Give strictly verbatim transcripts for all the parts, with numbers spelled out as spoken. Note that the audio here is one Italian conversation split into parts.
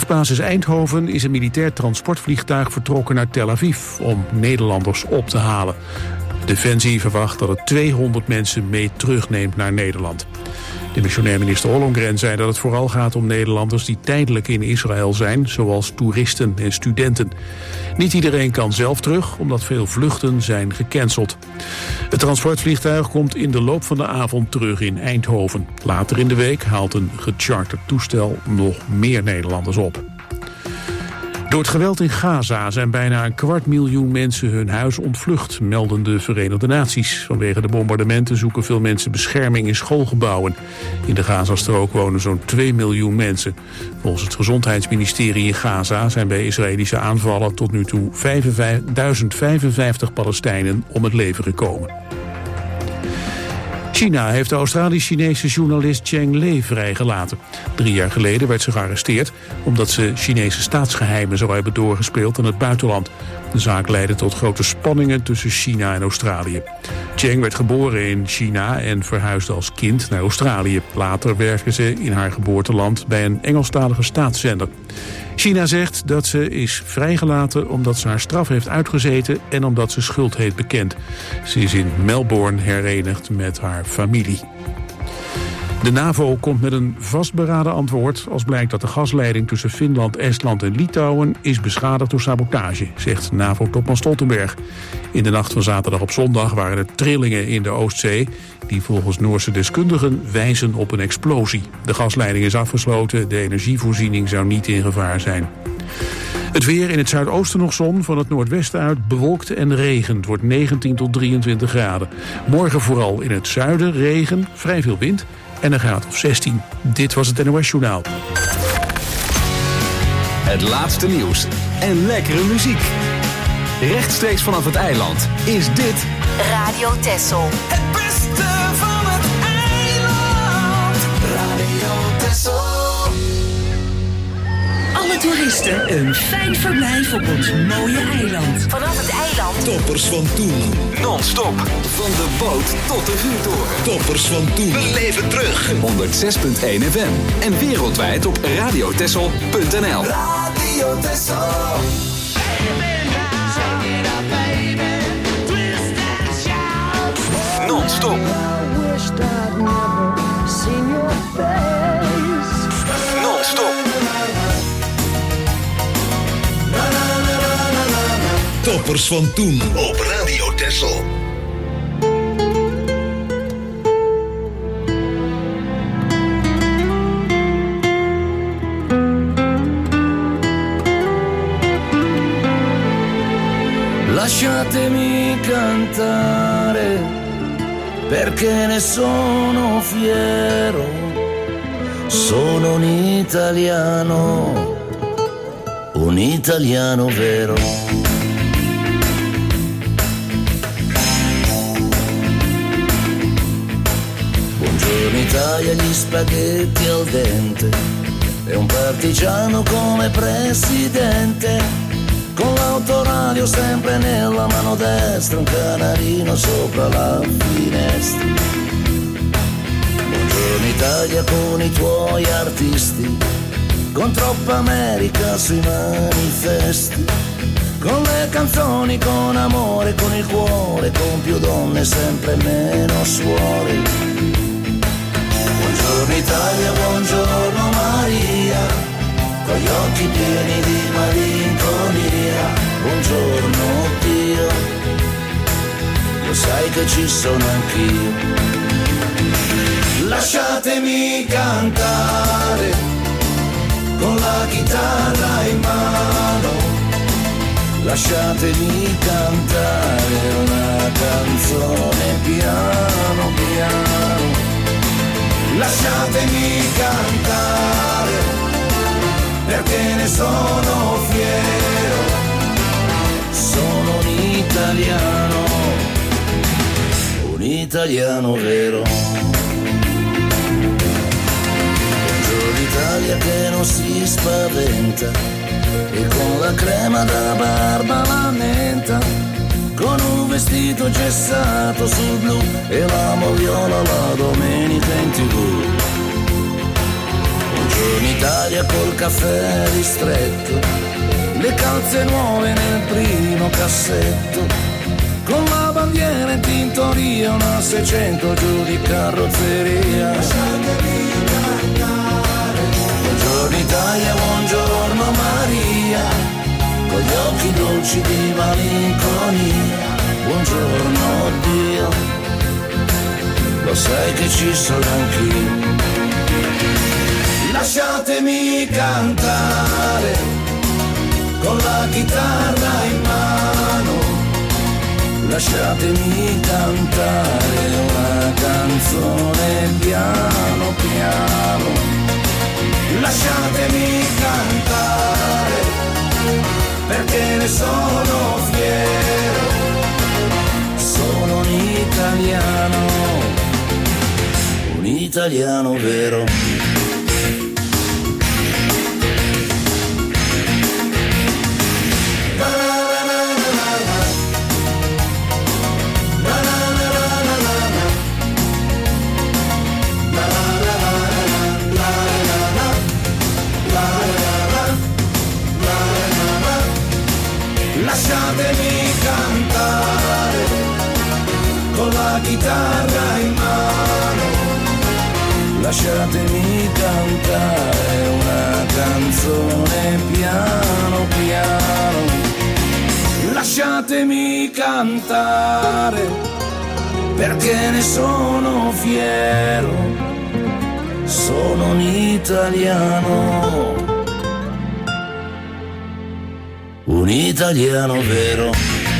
vliegbasis Eindhoven is een militair transportvliegtuig vertrokken naar Tel Aviv om Nederlanders op te halen. Defensie verwacht dat het tweehonderd mensen mee terugneemt naar Nederland. Demissionair minister Ollongren zei dat het vooral gaat om Nederlanders die tijdelijk in Israël zijn, zoals toeristen en studenten. Niet iedereen kan zelf terug, omdat veel vluchten zijn gecanceld. Het transportvliegtuig komt in de loop van de avond terug in Eindhoven. Later in de week haalt een gecharterd toestel nog meer Nederlanders op. Door het geweld in Gaza zijn bijna een kwart miljoen mensen hun huis ontvlucht, melden de Verenigde Naties. Vanwege de bombardementen zoeken veel mensen bescherming in schoolgebouwen. In de Gazastrook wonen zo'n twee miljoen mensen. Volgens het gezondheidsministerie in Gaza zijn bij Israëlische aanvallen tot nu toe duizend vijfenvijftig Palestijnen om het leven gekomen. China heeft de Australisch-Chinese journalist Cheng Lei vrijgelaten. Drie jaar geleden werd ze gearresteerd omdat ze Chinese staatsgeheimen zou hebben doorgespeeld aan het buitenland. De zaak leidde tot grote spanningen tussen China en Australië. Cheng werd geboren in China en verhuisde als kind naar Australië. Later werkte ze in haar geboorteland bij een Engelstalige staatszender. China zegt dat ze is vrijgelaten omdat ze haar straf heeft uitgezeten en omdat ze schuld heeft bekend. Ze is in Melbourne herenigd met haar familie. De NAVO komt met een vastberaden antwoord als blijkt dat de gasleiding tussen Finland, Estland en Litouwen is beschadigd door sabotage, zegt NAVO-topman Stoltenberg. In de nacht van zaterdag op zondag waren er trillingen in de Oostzee die volgens Noorse deskundigen wijzen op een explosie. De gasleiding is afgesloten, de energievoorziening zou niet in gevaar zijn. Het weer in het zuidoosten nog zon, van het noordwesten uit bewolkt en regen. Het wordt negentien tot drieëntwintig graden. Morgen vooral in het zuiden regen, vrij veel wind en een graad of zestien. Dit was het N O S Journaal. Het laatste nieuws en lekkere muziek. Rechtstreeks vanaf het eiland is dit Radio Texel. Het beste van het eiland. Radio Texel. Alle toeristen een fijn verblijf op ons mooie eiland. Vanaf het eiland. Toppers van toen. non-stop van de boot tot de vuurtoren. Toppers van toen. We leven terug. honderdzes punt één F M en wereldwijd op radiotessel punt n l. Radio Texel. Non-stop. Non-stop. Toppers van toen op Radio Texel. Lasciatemi cantare, perché ne sono fiero, sono un italiano, un italiano vero. Buongiorno Italia, gli spaghetti al dente, e un partigiano come presidente. Con l'autoradio sempre nella mano destra, un canarino sopra la finestra. Buongiorno Italia con i tuoi artisti, con troppa America sui manifesti, con le canzoni, con amore, con il cuore, con più donne, sempre meno suore. Buongiorno Italia, buongiorno Maria, con gli occhi pieni di malinconia. Buongiorno Dio, lo sai che ci sono anch'io. Lasciatemi cantare con la chitarra in mano, lasciatemi cantare una canzone piano piano. Lasciatemi cantare, perché ne sono fiero, sono un italiano, un italiano vero. Buongiorno Italia che non si spaventa, e con la crema da barba la menta, con un vestito gessato sul blu e la moviola la domenica in tivù. Buongiorno Italia via col caffè ristretto, le calze nuove nel primo cassetto, con la bandiera in tintoria, una seicento giù di carrozzeria. Lasciatemi cantare. Buongiorno Italia, buongiorno Maria, con gli occhi dolci di malinconia. Buongiorno Dio, lo sai che ci sono anch'io. Lasciatemi cantare con la chitarra in mano, lasciatemi cantare una canzone piano piano, lasciatemi cantare perché ne sono fiero, sono un italiano, un italiano vero. Lasciatemi cantare con la chitarra in mano, lasciatemi cantare una canzone piano piano, lasciatemi cantare perché ne sono fiero, sono un italiano, un italiano vero.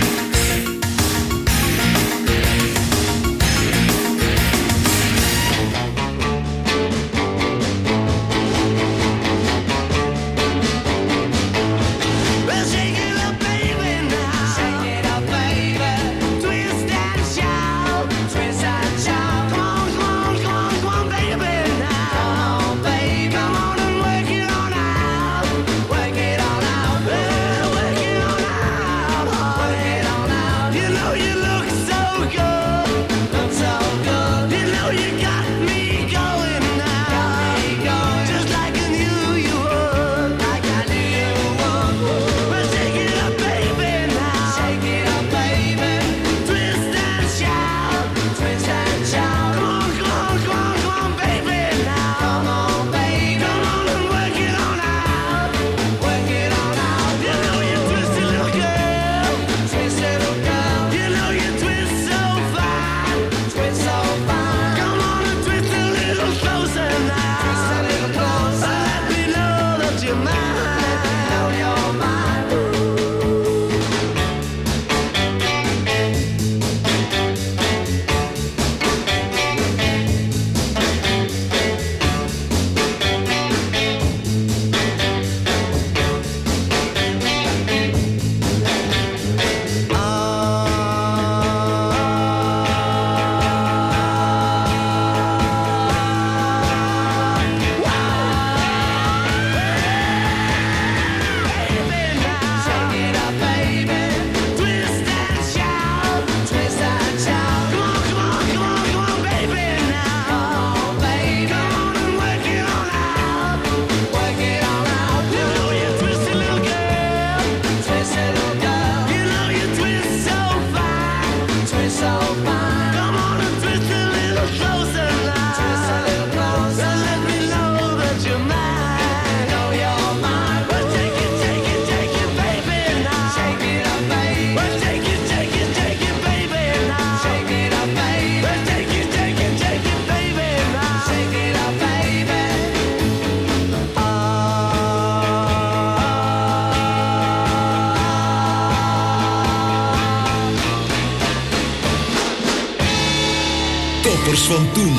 Toppers van toen.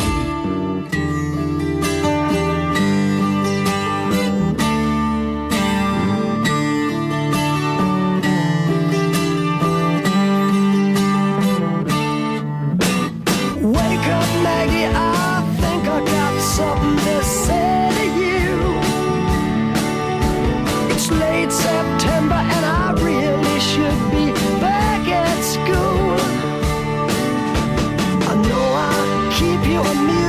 Wake up, Maggie, I think I got something to say to you. It's late September and I really should be back at school. I know I keep you amused.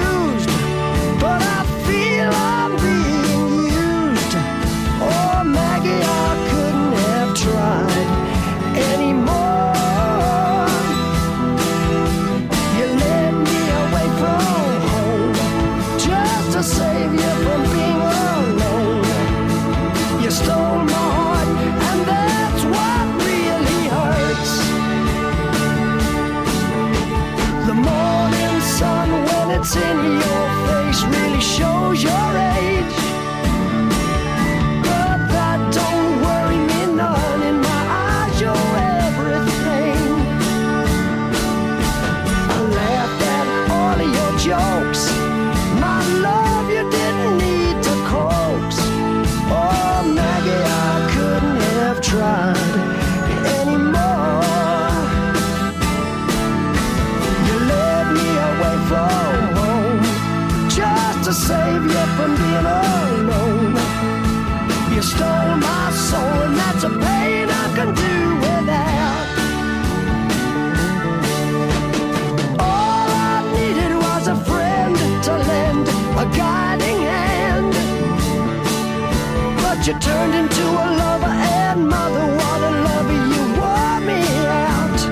You turned into a lover and mother, what a lover, you wore me out.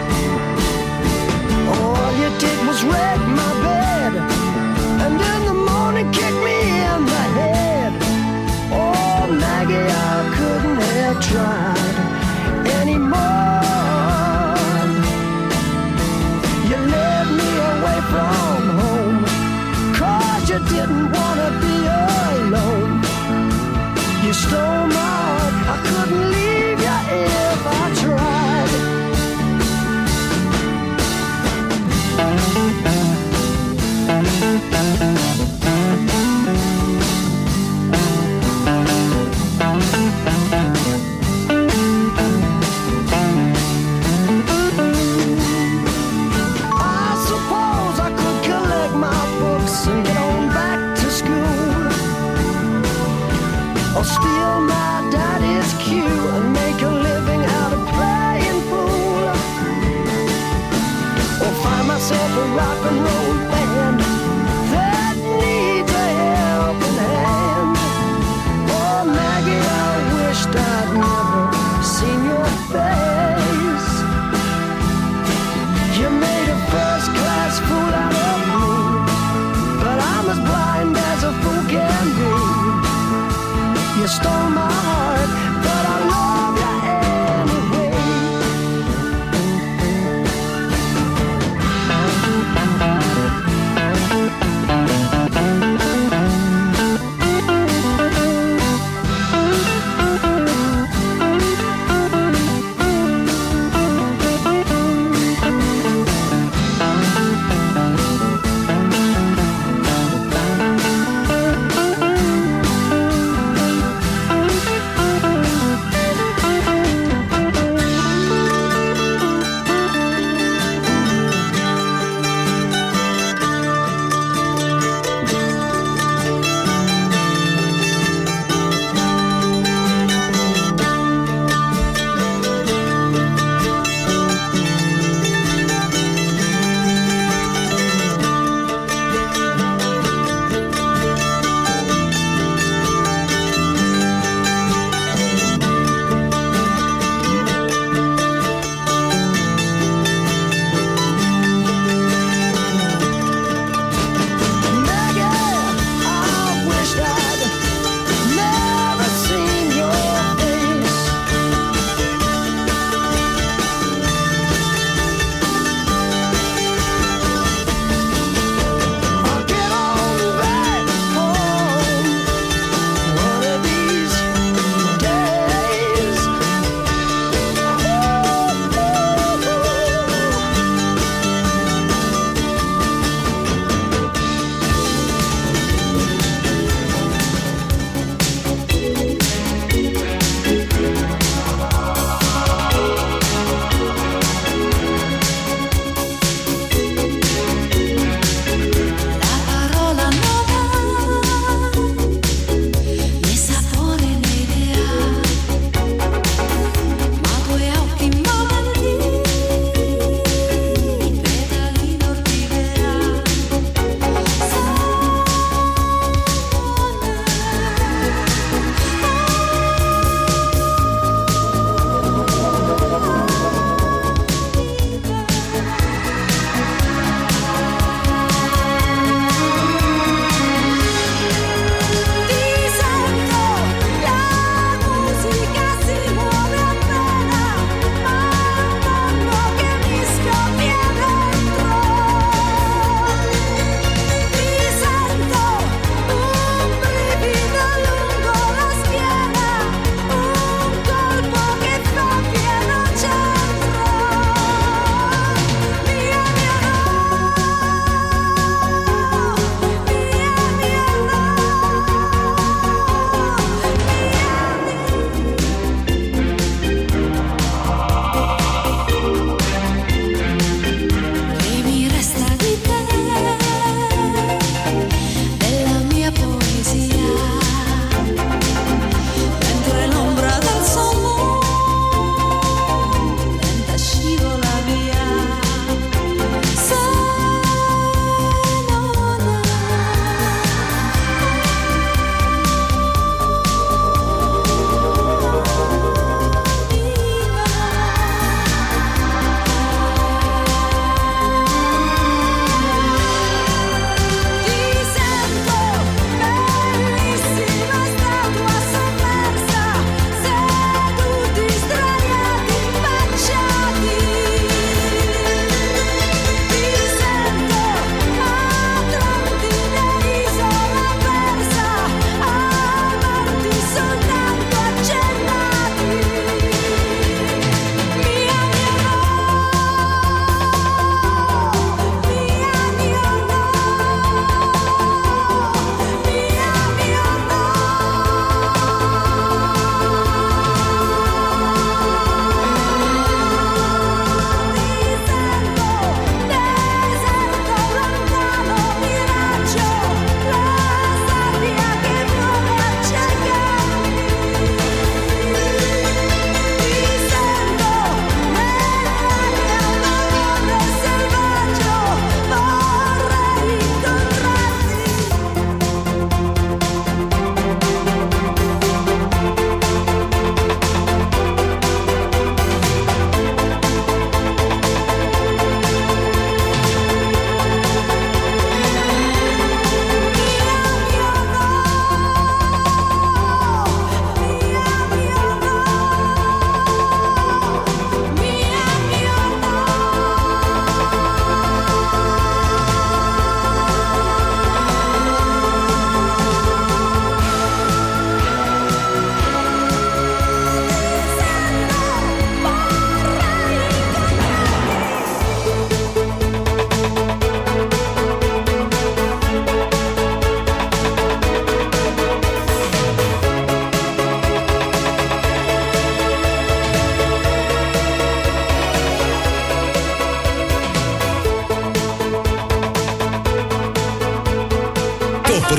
All you did was wreck my bed, and in the morning kick me in the head. Oh Maggie, I couldn't have tried anymore. You led me away from home, 'cause you didn't wanna be alone. You stole my heart, I couldn't leave you if I tried. I suppose I could collect my books and get on back to school, or steal my daddy's cue and make a living out of playing pool, or find myself a rock and roll band that needs a helping hand. Oh Maggie, I wished I'd never seen your face. You made a first class fool out of me, but I'm as blind as a fool can be. You stole my heart, but I love you anyway.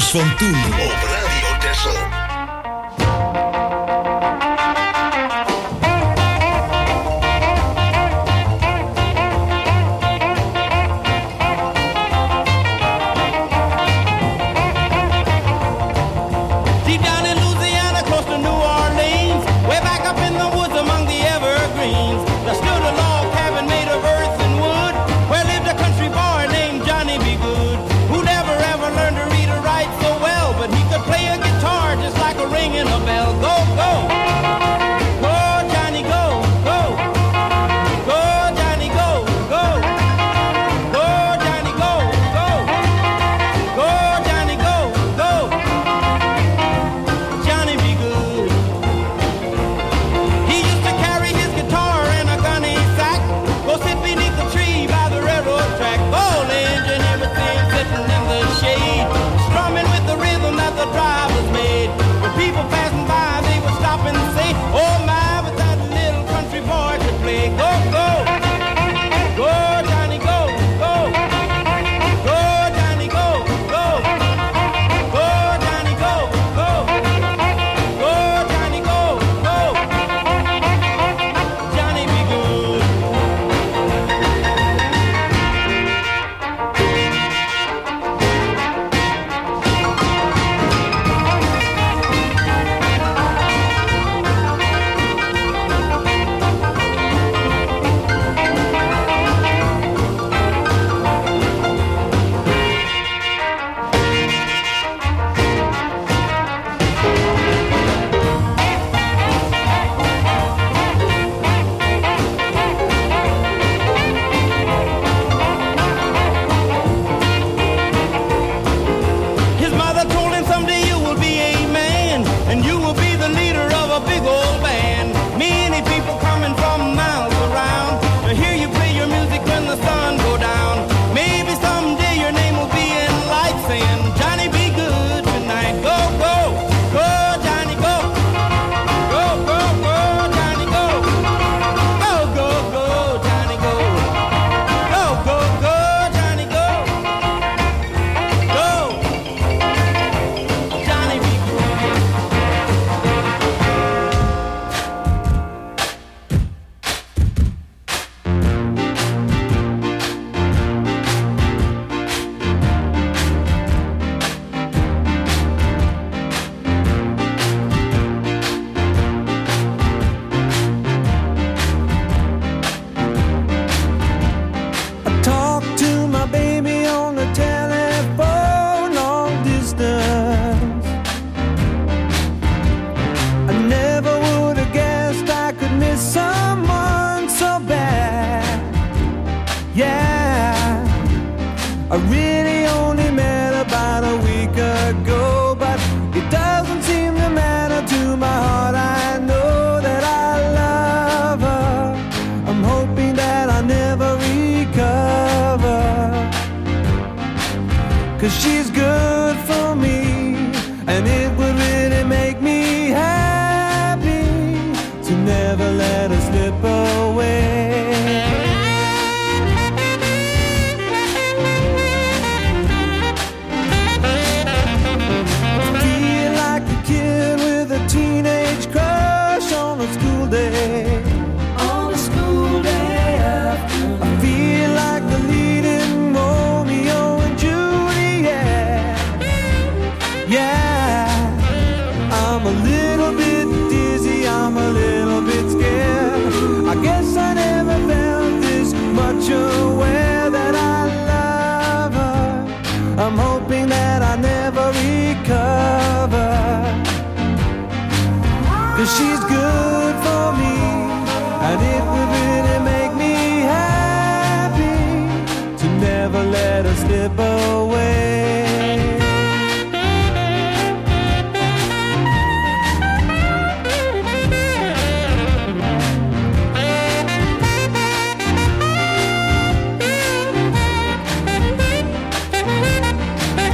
Toppers van toen op Radio Texel.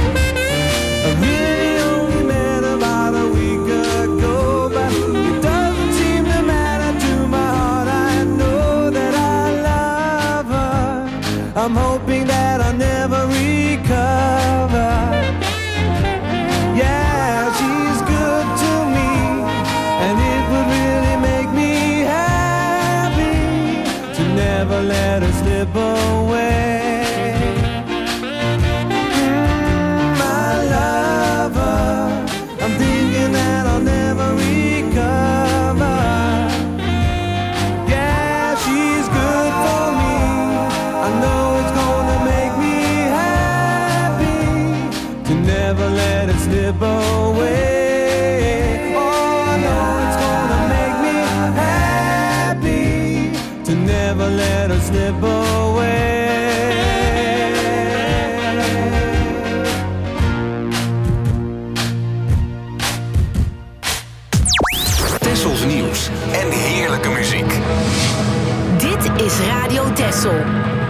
It doesn't is Radio Texel.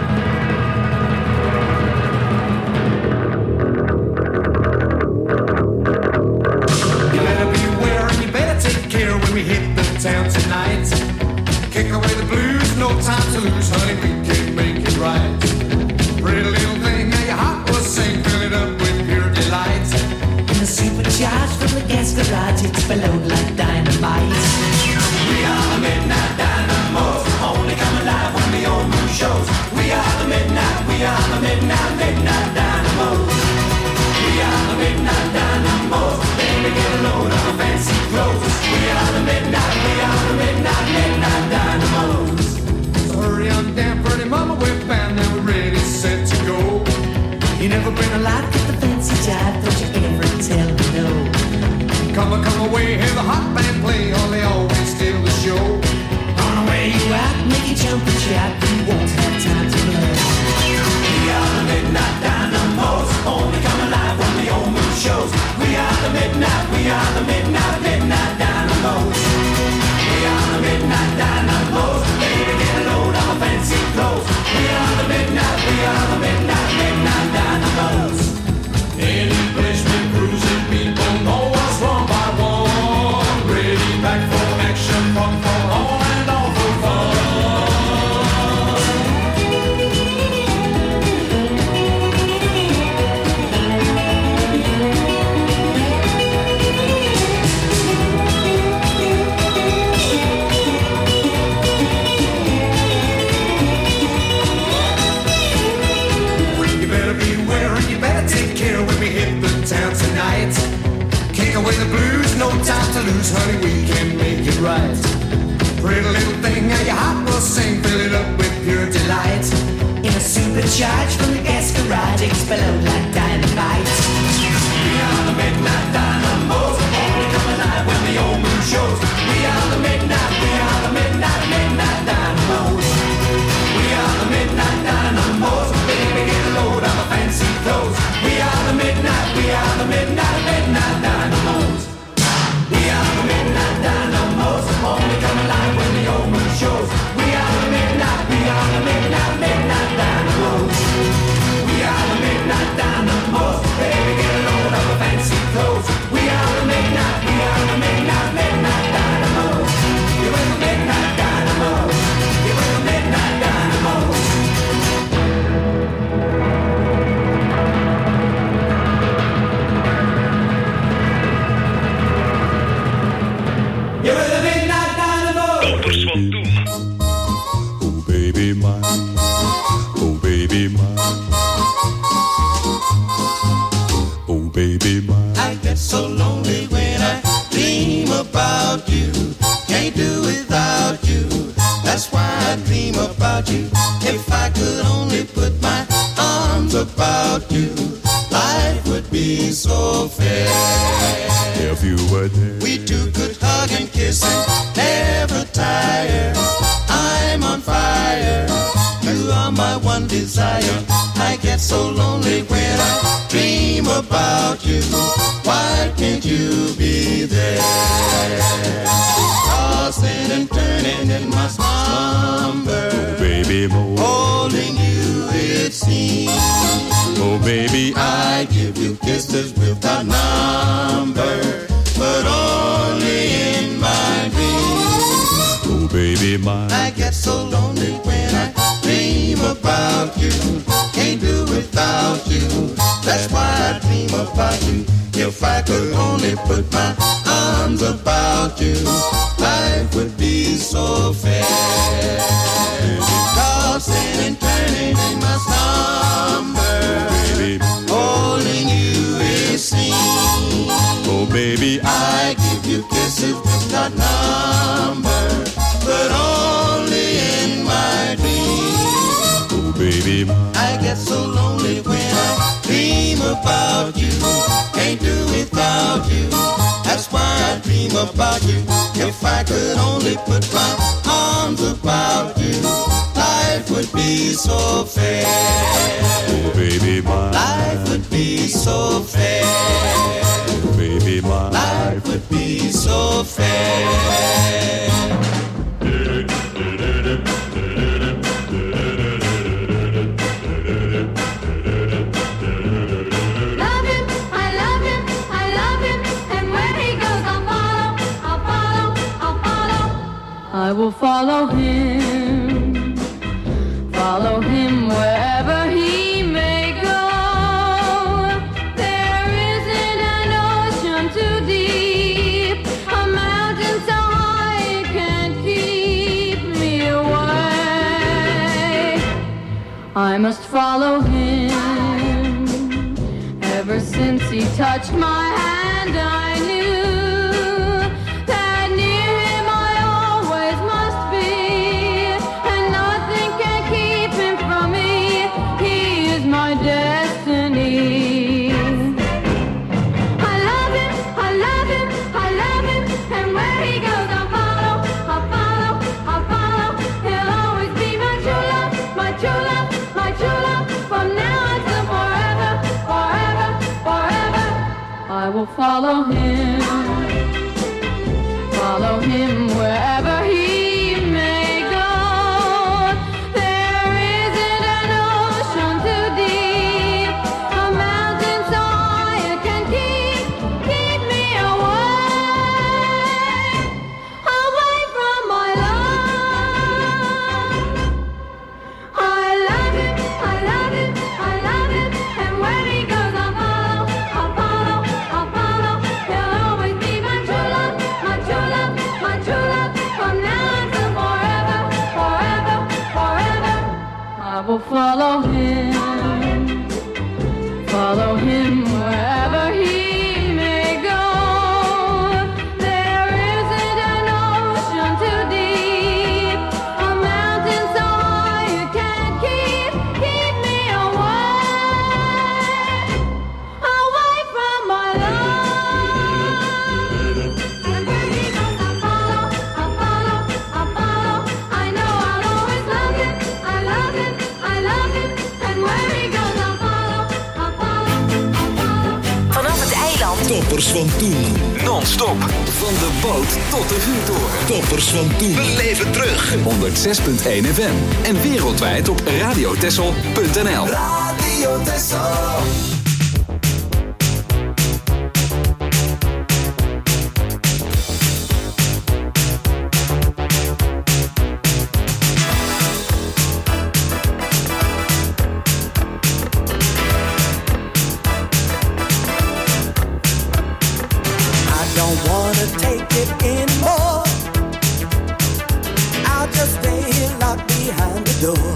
We hit the town tonight. Kick away the blues, no time to lose, honey, we can make it right. Pretty little thing, now your heart will sing, fill it up with pure delight. In the supercharged from the gas garage, it's explode like dynamite. We are the midnight dynamos, only come alive when the old moon shows. We are the midnight, we are the midnight, midnight dynamos. We are the midnight dynamos, baby get a load of fancy clothes. We are the midnight, we are the midnight, midnight dynamos. So hurry on down, pretty mama, we're bound, now we're ready, set to go. You never been alive, get the fancy jive, don't you ever tell me no. Come on, come away, hear the hot band play, or they always steal the show. On the way you out, make you jump and shout, you won't have time to play. We are the midnight dynamos, only come alive when the old moon shows. We are the midnight, we are the midnight, midnight dynamos. We are the midnight dynamos, baby get a load of fancy clothes. We are the midnight, we are the midnight, midnight dynamos. Any place we cruising, people know us one by one. Ready back for action, fun for all and all for fun. Town tonight. Kick away the blues, no time to lose, honey, we can make it right. Pretty little thing, now your heart will sing, fill it up with pure delight. In a supercharged from the gas garage, explode like dynamite. We are the midnight dynamos, only come alive when the old moon shows. We are the midnight, we are the midnight, midnight dynamos. We are the midnight dynamos, baby get a load of fancy clothes. We are the midnight, we are the midnight, midnight dynamos. We are the midnight dynamos, only come alive when the old moon shows. We are the midnight, we are the midnight, midnight dynamos. We are the midnight dynamos, baby get a load of fancy clothes. We are the midnight, we are the midnight, midnight dynamos. You are the midnight dynamos. You are the midnight dynamos. You were the midnight dynamo. Dokters van Toen. Oh baby mine, oh baby mine, oh baby mine. I get so lonely when I dream about you. Can't do without you. That's why I dream about you. If I could only put my arms about you, life would be so fair. If you were there, we two could hug and kiss and never tire. I'm on fire. You are my one desire. I get so lonely when I dream about you. Why can't you be there? Tossing and turning in my slumber. oh baby more, Holding you it seems. oh baby I, I give you kisses without number, but only in my dreams. oh baby mine. I get so lonely when I dream about you. Can't do without you. That's why I dream about you. If I could only put my arms about you, life would be so fair. Tossing and turning in my slumber, baby, holding you it seems. oh baby I, I give you kisses without number, but only in my dreams. oh baby mine. I get so lonely when I dream about you. Can't do without you. That's why I dream about you. If I could only put my arms about you, life would be so fair. oh baby mine. Life would be so fair. oh baby mine. Life would be so fair. follow him, follow him wherever he may go. There isn't an ocean too deep, a mountain so high it can't keep me away. I must follow him. Ever since he touched my hand, I knew that near him I always must be, and nothing can keep him from me. He is my destiny. I love him, I love him, I love him, and where he goes I'll follow, I'll follow, I'll follow. He'll always be my true love, my true love, my true love, from now until forever, forever, forever. I will follow him, follow him wherever he may go. There isn't an ocean too deep, a mountain so high it can keep, keep me away, away from my love. I love him, I love him, I love him, and where he goes I'll follow, I'll follow, I'll follow. He'll always be my true love, my true love, my true love, from now until forever, forever, forever. I will follow him, follow him wherever he may go. There isn't an ocean too deep, a mountain so high it can't keep, keep me away, away from my love. And where he goes I'll follow, I'll follow, I'll follow. I know I'll always love him, I love him, I love him, and where he goes I'll follow, I'll follow, I'll follow. Vanaf het eiland. Toppers van toen. Non-stop. Van de boot tot de vuurtoren. Toppers van toen. Beleef het terug. honderd zes komma één F M. En wereldwijd op radiotessel punt n l. Radio Tessel. I don't wanna take it anymore. I'll just stay here locked behind the door.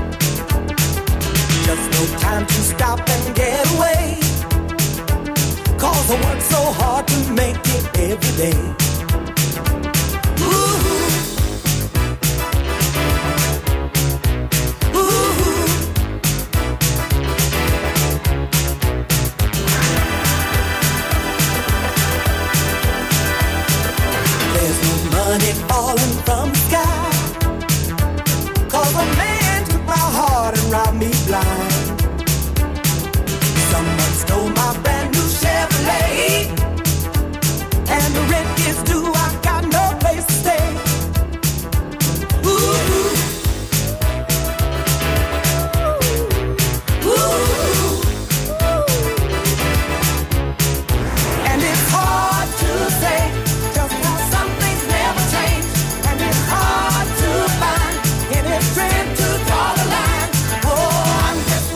Just no time to stop and get away. 'Cause I work so hard to make it every day. Ooh. Ooh. There's no money falling from the sky. 'Cause a man took my heart and robbed me blind. Someone stole my brand new Chevrolet, and the rent is due, I got no place to stay. Ooh. Ooh. And it's hard to say just how some things never change, and it's hard to find any strength to draw the line. Oh, I'm just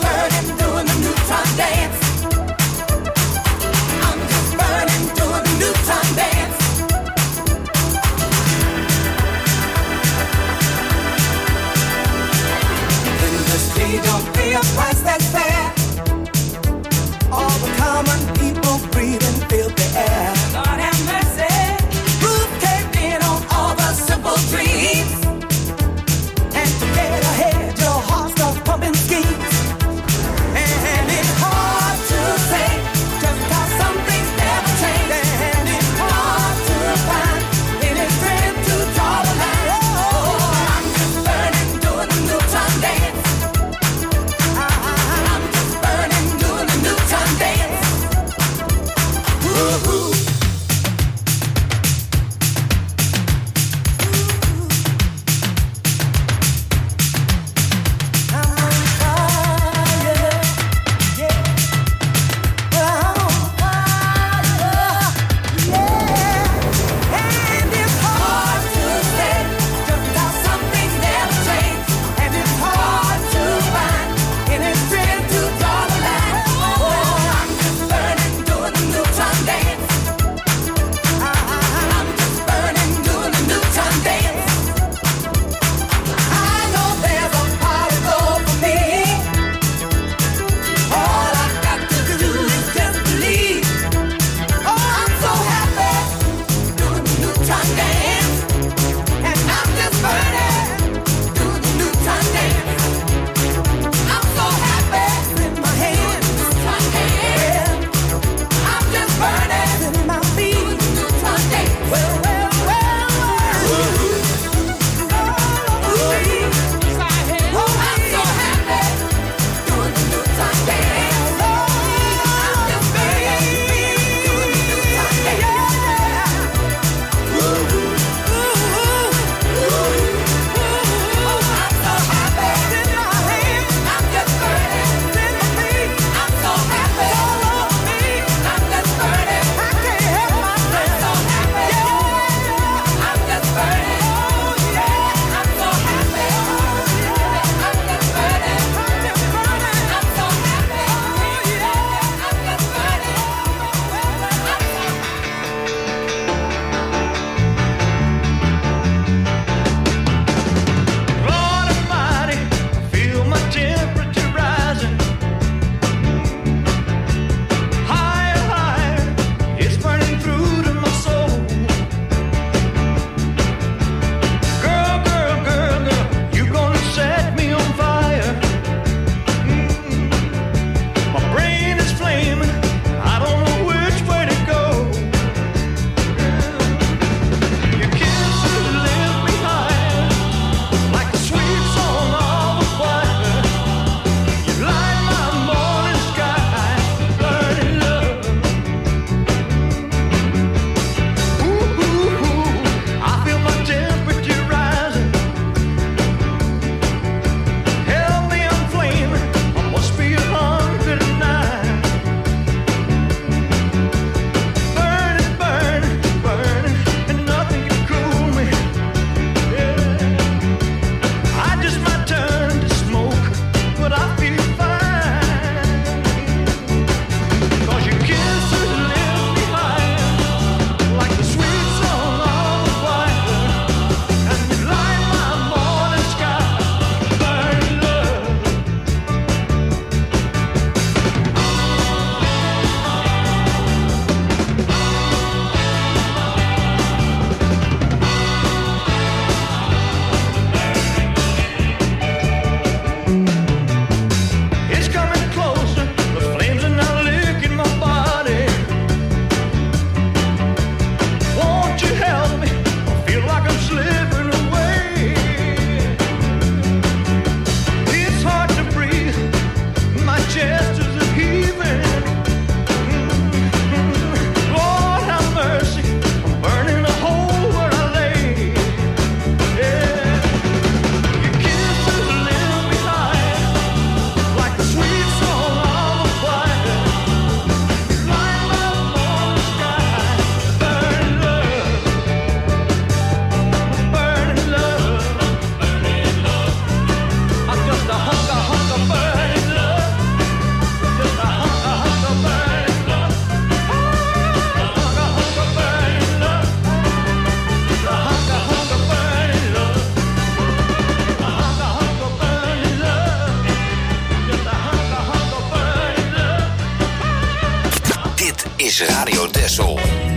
Radio Texel.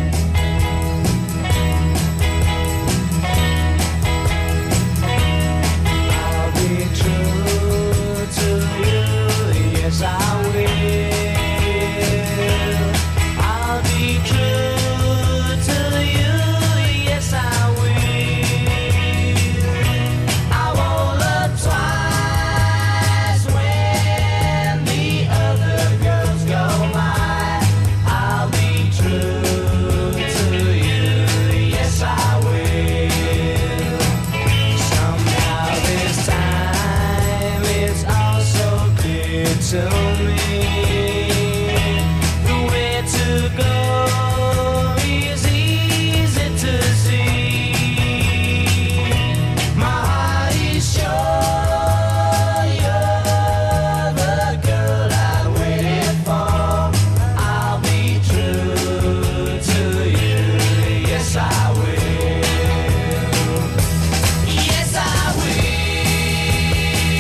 I'll be true to you, yes I will. I'll be true to you, yes I will. I won't look twice when the other girls go by. I'll be true to you, yes I will. Somehow this time it's all so clear to me. The way to go is easy to see. My heart is sure you're the girl I waited for. I'll be true to you, yes I will. Yes I will.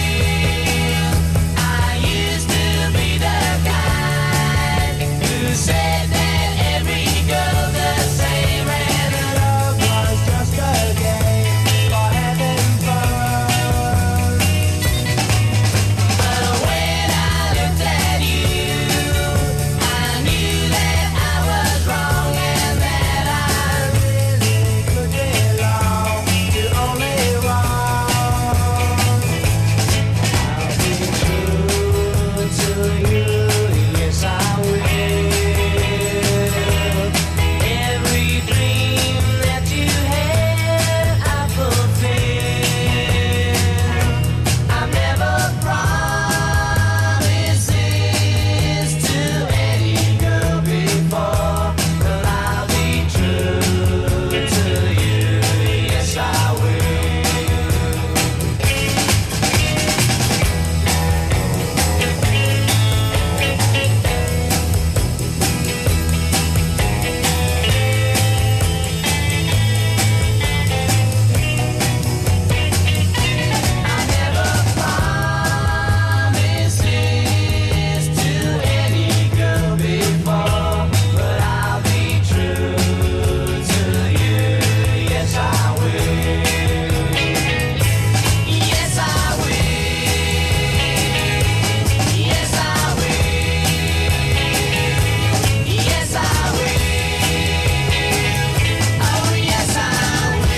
I used to be the kind who said that every girl the same, and love was just a game for having fun. But when I looked at you, I knew that I was wrong and that I really could belong to only one. I'll be true to you, yes I will. Every dream that you had, I fulfilled. I've never promised this to any girl before, but I'll be true to you, yes I will. I never promised this to any girl before, but I'll be true to you, yes I will. Yes I will. Yes I will. Yes I will. Oh yes I will.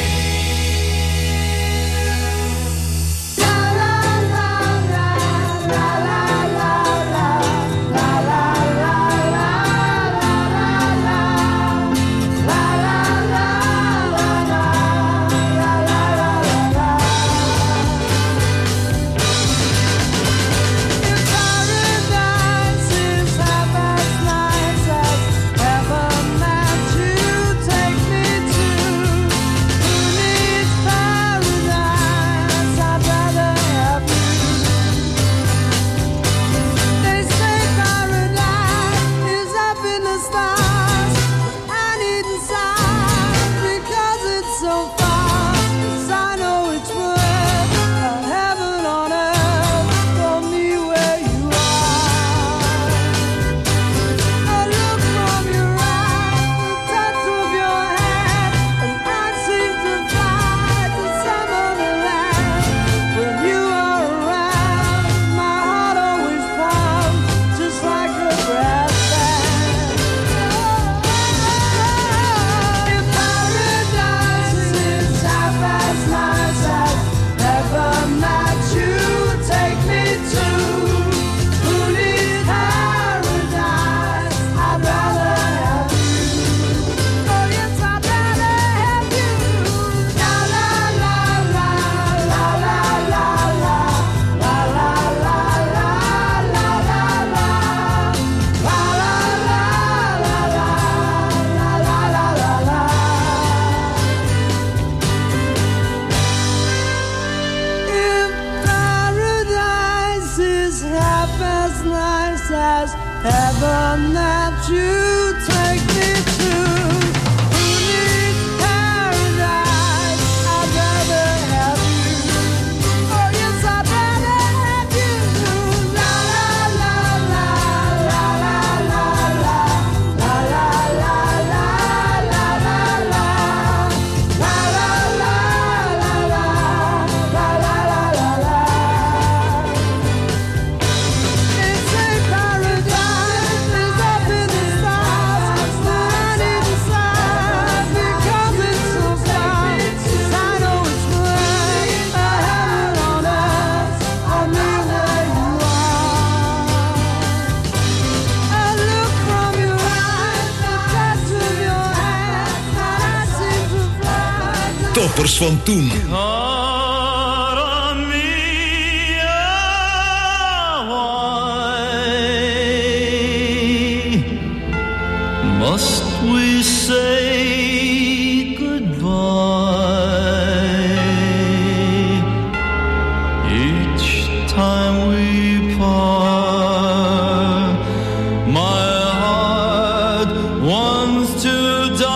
Heaven that you take me to. Who needs paradise? I'd rather have you. Oh yes, I'd rather have you. La la la la la la la la la la. toppers van toen. Must we say goodbye each time we part? My heart wants to die.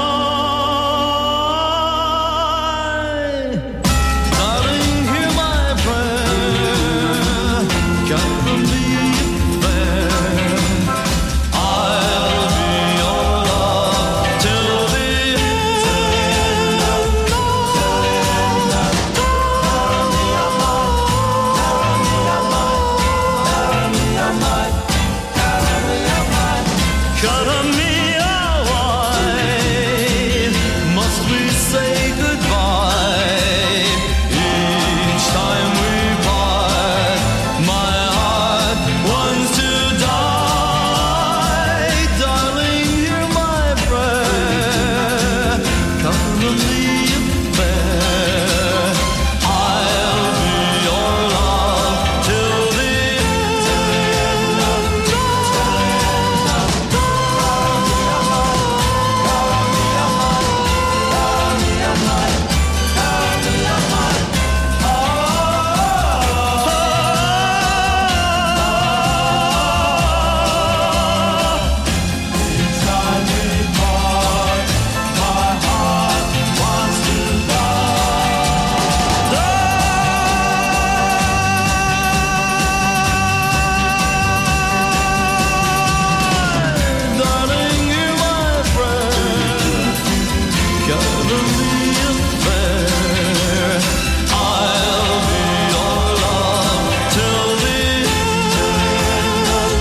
Darling, hear my prayer. Cover me fair. I'll be your love till the end of Cut me away. Must we say goodbye each time we part? My heart wants to die. Darling, hear my prayer. Cover me fair. I'll be your love till the end of Darling, hear my prayer. Cover me fair. I'll be your love till the end of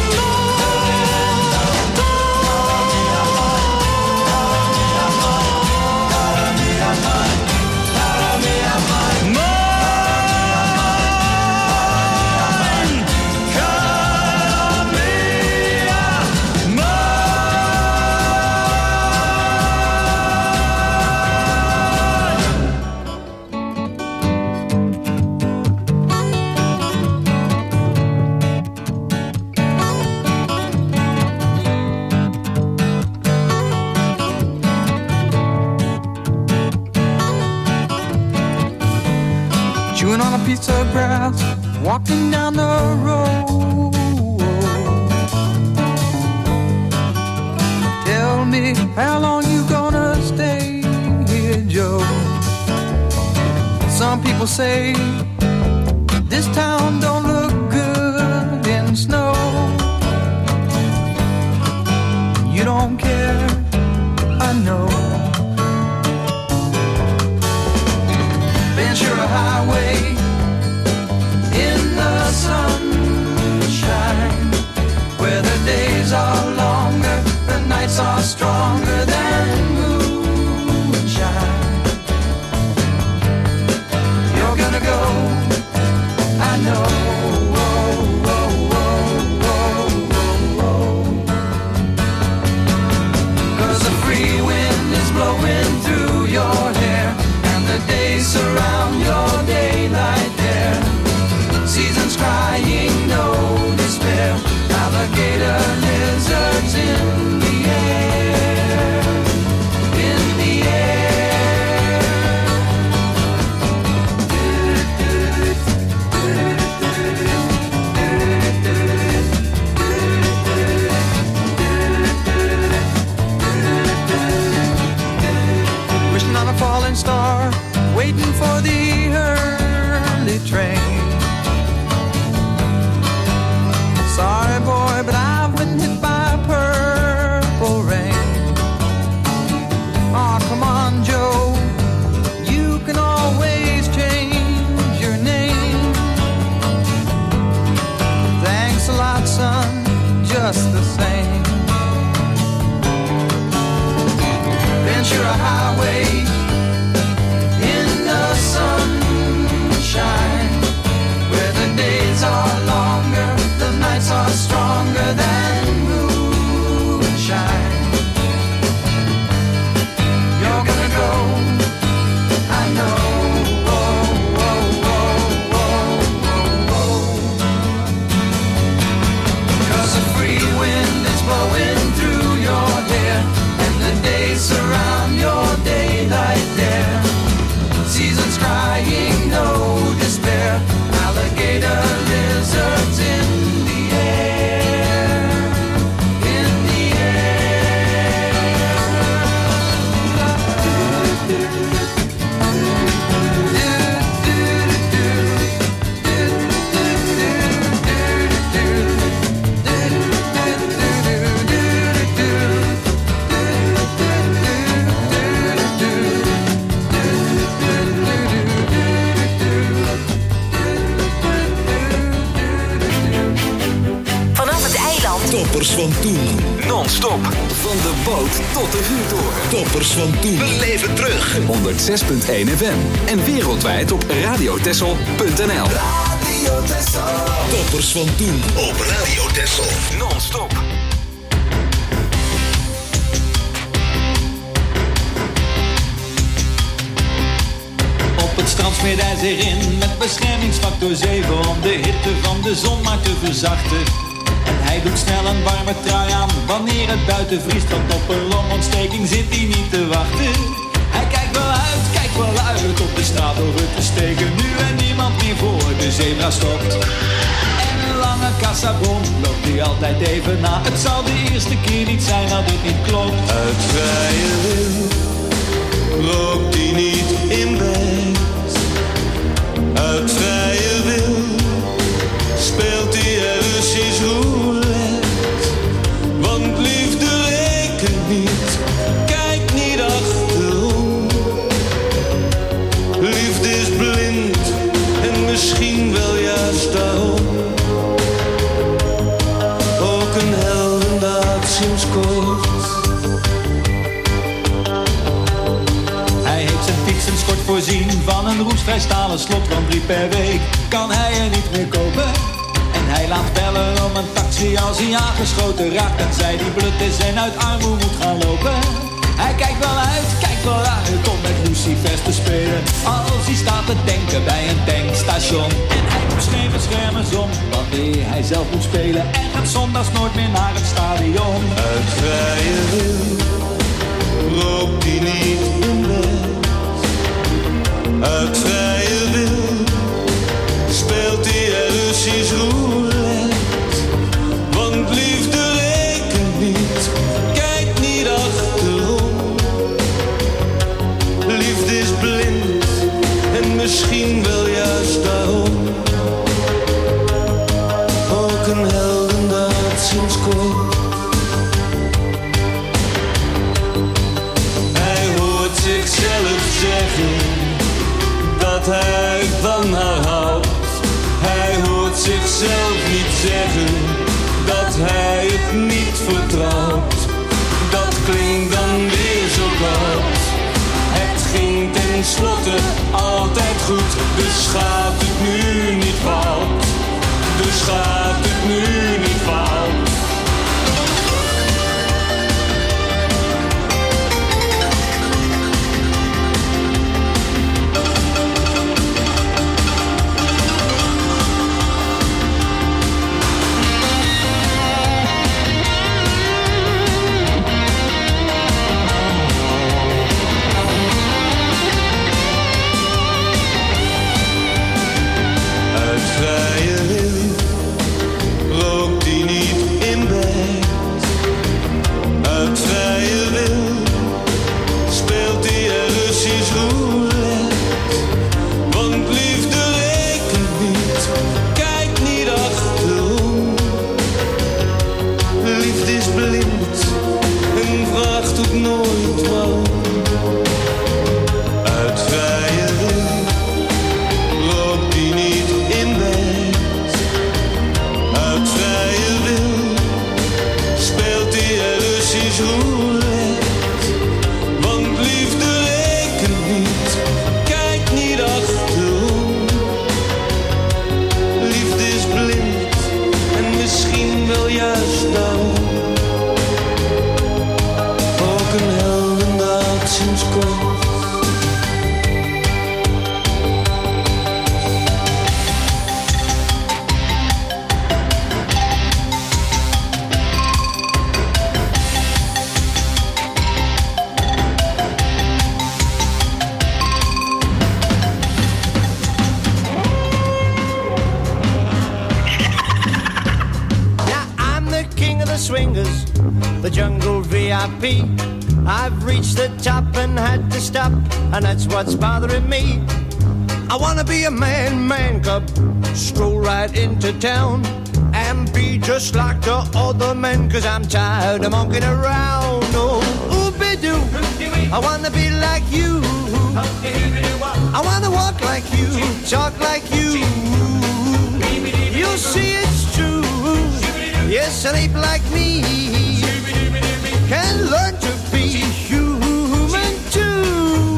mine. Cover me Chewing on a piece of grass, walking down the road. Tell me, how long you gonna stay here, Joe? Some people say this town don't look good in snow. You don't care, I know. Ventura Highway in the sunshine, where the days are longer, the nights are stronger than moonshine. You're gonna go, I know. Oh, oh, oh, oh, oh, oh. 'Cause the free wind is blowing through your hair, and the days surround your daylight there. Seasons crying, no despair. Alligator lizards in the air, in the air. Wishing on a falling star, waiting for the early train. Sorry, boy, but I've been hit by purple rain. Oh, come on, Joe, you can always change your name. Thanks a lot, son, just the same. Ventura Highway in the sunshine, where the days are longer, the nights are strong Toppers van toen. Non-stop. Van de boot tot de vuurtoren. Toppers van toen. We leven terug. honderd zes komma één F M. En wereldwijd op radio texel punt n l. Radio Texel. Toppers van toen op Radio Texel. Non-stop. Op het strand smeert hij zich in met beschermingsfactor zeven om de hitte van de zon maar te verzachten. En hij doet snel een warme trui aan wanneer het buiten vriest, want op een longontsteking zit hij niet te wachten. Hij kijkt wel uit, kijkt wel uit op de straat over te steken, nu en niemand meer voor de zebra stopt. En een lange kassabon loopt hij altijd even na. Het zal de eerste keer niet zijn dat het niet klopt. Uit vrije wil rookt hij niet in bed. Uit vrije wil speelt hij er Russisch roulette. Want liefde rekent niet, kijk niet achterom. Liefde is blind en misschien wel juist daarom. Ook een heldendaad sinds kort. Hij heeft zijn fietsenschort voorzien van een roestvrij stalen slot, want drie per week kan hij er niet meer kopen. En hij laat bellen om een taxi als hij aangeschoten raakt en zij die blut is en uit armoede moet gaan lopen. Hij kijkt wel uit, kijkt wel uit om met lucifers te spelen, als hij staat te denken bij een tankstation. En hij moet schreven schermers om wanneer hij zelf moet spelen en gaat zondags nooit meer naar het stadion. Uit vrije wil rookt hij niet in bed. Uit vrije wil speelt hij er Russisch roulette. Want liefde rekent niet, kijk niet achterom. Liefde is blind en misschien wel juist daarom. Ook een heldendaad sinds kort. Hij hoort zichzelf zeggen dat hij van haar houdt. Hij hoort zichzelf niet zeggen dat hij het niet vertrouwt. Dat klinkt dan weer zo koud. Het ging tenslotte altijd goed, dus gaat het nu niet fout. Dus gaat het nu niet fout. Vrije wil rookt hij niet in bed. Uit vrije wil speelt hij er Russisch roulette. Want liefde rekent niet, kijk niet achterom. Liefde is blind en vraagt ook nooit waarom. Uit vrije wil rookt hij niet in bed. Uit vrije wil speelt hij er Russisch roulette. Want liefde rekent niet, kijk niet achterom. Liefde is blind en misschien wel juist daarom. Ook een heldendaad sinds kort. Swingers, the jungle V I P. I've reached the top and had to stop, and that's what's bothering me. I wanna be a man, man cub, stroll right into town and be just like the other men, cause I'm tired of monkeying around. Oh, ooby-doo, I wanna be like you. I wanna walk like you, talk like you. You'll see it's true. Yes, an ape like me can learn to be human too.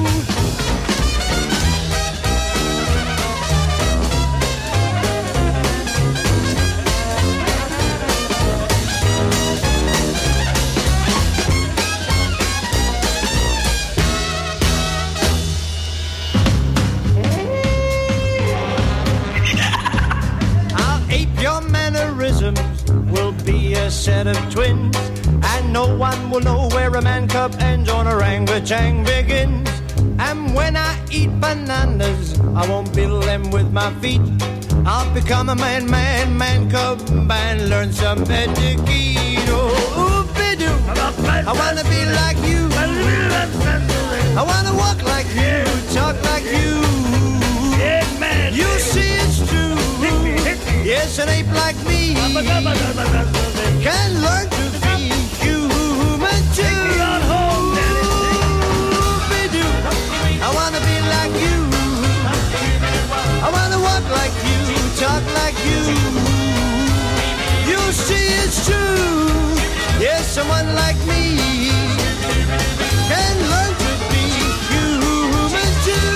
I'll ape your mannerisms, we'll be a set of twins, and no one will know where a man cub ends or an orangutan begins. And when I eat bananas, I won't build them with my feet. I'll become a man, man, man cub and learn some etiquette. Oh, ooby-doo, I wanna be like you. I wanna walk like you, talk like you. You see it's true. Yes, an ape like me can learn to be human too. Ooby-doo, I wanna be like you. I wanna walk like you, talk like you. You see it's true. Yes, someone like me can learn to be human too.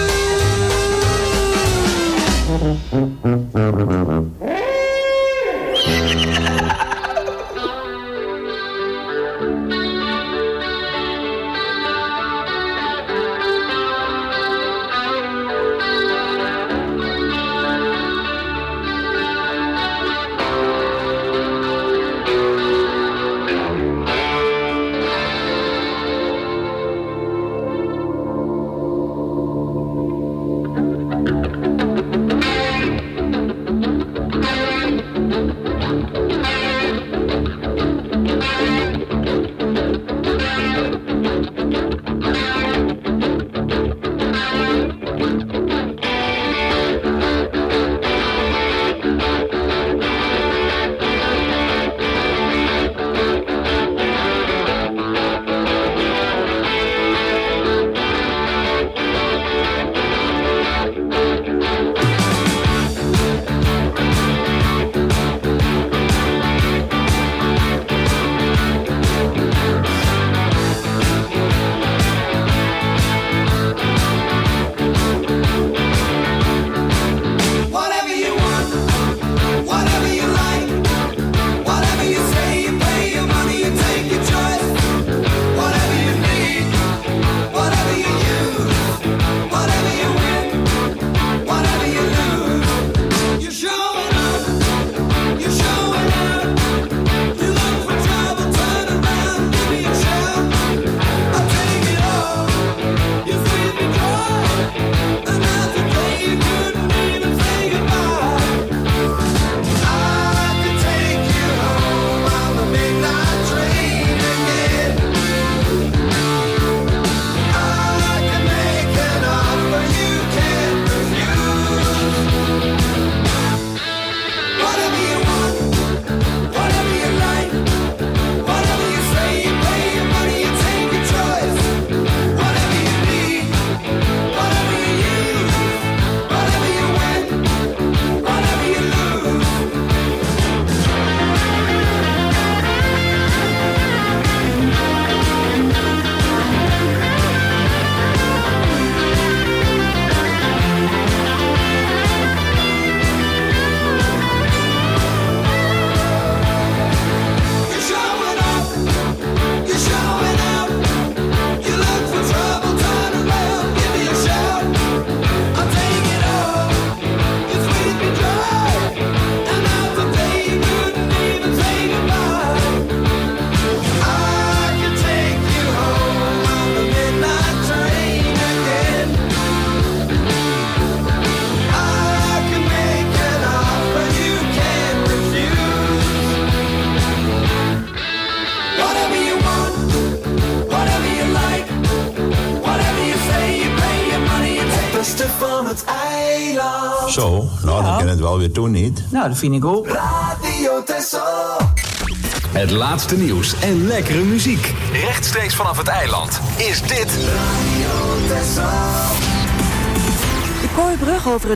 Nederland. Zo, nou dan kan het wel weer toen niet. Nou, dat vind ik ook. Radio Texel. Het laatste nieuws en lekkere muziek. Rechtstreeks vanaf het eiland is dit... Radio Texel. De Kooibrug over het